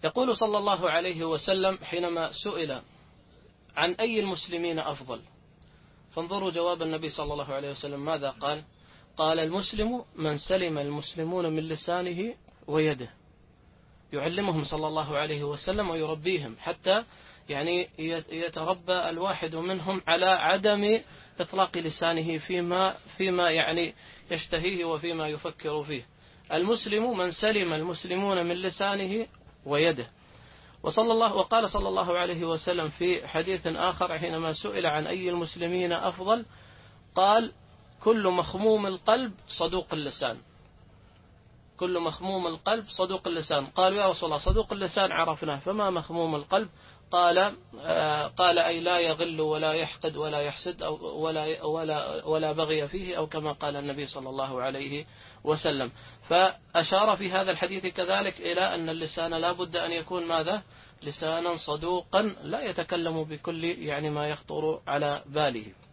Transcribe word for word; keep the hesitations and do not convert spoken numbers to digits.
يقول صلى الله عليه وسلم حينما سئل عن أي المسلمين أفضل، فانظروا جواب النبي صلى الله عليه وسلم ماذا قال؟ قال: المسلم من سلم المسلمون من لسانه ويده. يعلمهم صلى الله عليه وسلم ويربيهم حتى يعني يتربى الواحد منهم على عدم إطلاق لسانه فيما فيما يعني يشتهيه وفيما يفكر فيه. المسلم من سلم المسلمون من لسانه ويده. وصلى الله وقال صلى الله عليه وسلم في حديث آخر حينما سئل عن أي المسلمين أفضل قال: كل مخموم القلب صدوق اللسان. كل مخموم القلب صدوق اللسان. قالوا: يا رسول الله، صدوق اللسان عرفناه، فما مخموم القلب؟ قال آه قال أي لا يغل ولا يحقد ولا يحسد أو ولا ولا ولا بغي فيه، أو كما قال النبي صلى الله عليه وسلم. فأشار في هذا الحديث كذلك إلى أن اللسان لا بد أن يكون ماذا؟ لسانا صدوقا لا يتكلم بكل يعني ما يخطر على باله.